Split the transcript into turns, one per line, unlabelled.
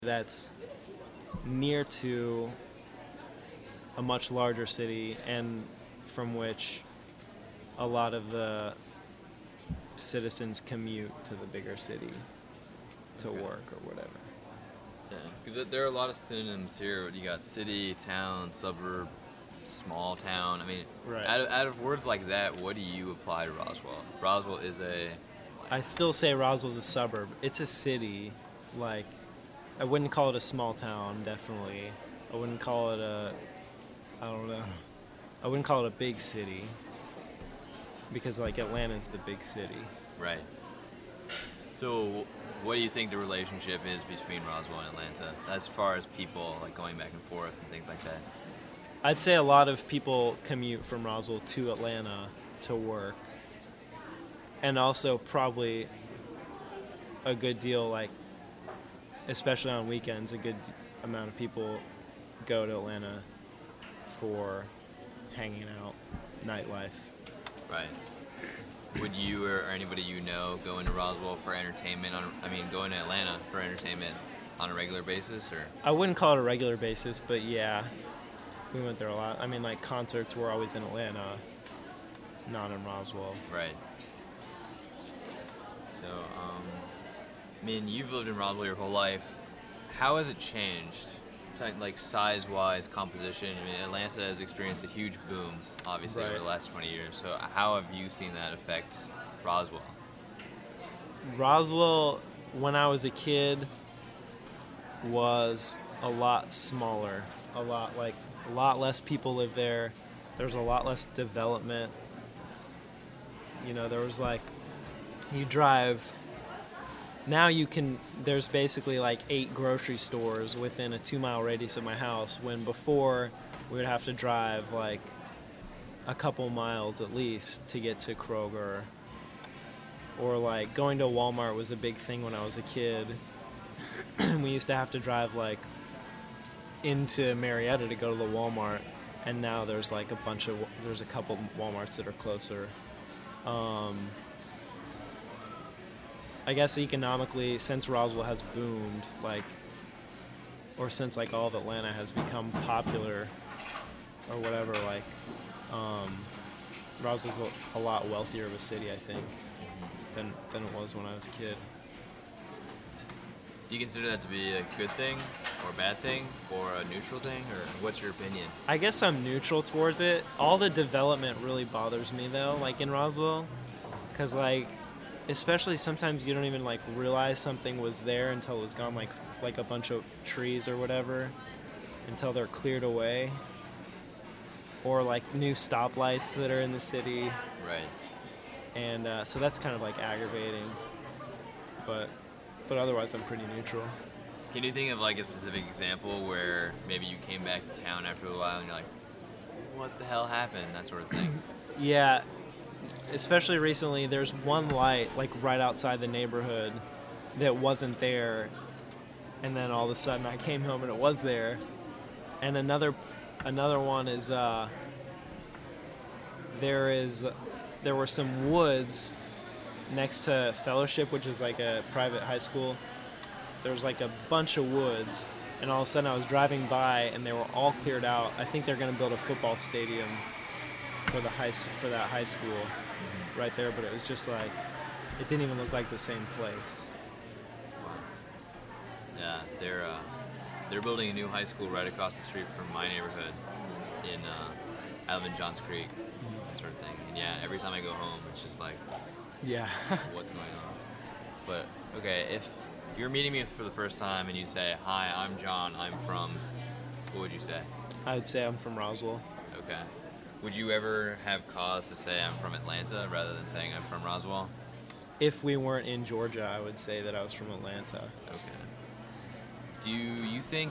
that's near to a much larger city and from which a lot of the citizens commute to the bigger city to
Okay.
work or whatever.
Yeah, because there are a lot of synonyms here. You got city, town, suburb, small town. I mean,
Right.
out of words like that, what do you apply to Roswell? Roswell is a
I still say Roswell's a suburb. It's a city. Like, I wouldn't call it a small town, definitely. I wouldn't call it I don't know. I wouldn't call it a big city because, like, Atlanta's the big city.
right. So, what do you think the relationship is between Roswell and Atlanta, as far as people like going back and forth and things like that?
I'd say a lot of people commute from Roswell to Atlanta to work. And also probably a good deal, like, especially on weekends, a good amount of people go to Atlanta for hanging out, nightlife.
Right. Would you or anybody you know go into Roswell for entertainment? Going to Atlanta for entertainment on a regular basis, or?
I wouldn't call it a regular basis, but yeah, we went there a lot. I mean, like, concerts were always in Atlanta, not in Roswell.
Right. So, you've lived in Roswell your whole life. How has it changed? Like size-wise, composition. Atlanta has experienced a huge boom, obviously, over
Right.
the last 20 years. So, how have you seen that affect Roswell?
Roswell, when I was a kid, was a lot smaller. A lot less people live there. There's a lot less development. You know, there was like, you drive. Now there's basically like 8 grocery stores within a 2-mile radius of my house, when before we would have to drive like a couple miles at least to get to Kroger. Or like going to Walmart was a big thing when I was a kid. We used to have to drive like into Marietta to go to the Walmart, and now there's like there's a couple Walmarts that are closer. I guess economically, since Roswell has boomed, or since like all of Atlanta has become popular, or whatever, Roswell's a lot wealthier of a city, I think, than it was when I was a kid.
Do you consider that to be a good thing, or a bad thing, or a neutral thing, or what's your opinion?
I guess I'm neutral towards it. All the development really bothers me though, like in Roswell, because especially sometimes you don't even like realize something was there until it was gone, like a bunch of trees or whatever, until they're cleared away, or like new stoplights that are in the city,
Right.
and so that's kind of like aggravating. But otherwise, I'm pretty neutral.
Can you think of like a specific example where maybe you came back to town after a while and you're like, what the hell happened? That sort of thing.
Yeah, especially recently, there's one light like right outside the neighborhood that wasn't there, and then all of a sudden I came home and it was there. And another one is there were some woods next to Fellowship, which is like a private high school. There was like a bunch of woods, and all of a sudden I was driving by and they were all cleared out. I think they're going to build a football stadium for that high school right there, but it was just like, it didn't even look like the same place.
Yeah, they're building a new high school right across the street from my neighborhood in I live in Johns Creek, that sort of thing. And yeah, every time I go home, it's just like,
Yeah.
what's going on? But okay, if you're meeting me for the first time and you say, "Hi, I'm John. I'm from," what would you say?
I would say I'm from Roswell.
Okay. Would you ever have cause to say I'm from Atlanta rather than saying I'm from Roswell?
If we weren't in Georgia, I would say that I was from Atlanta.
Okay. Do you think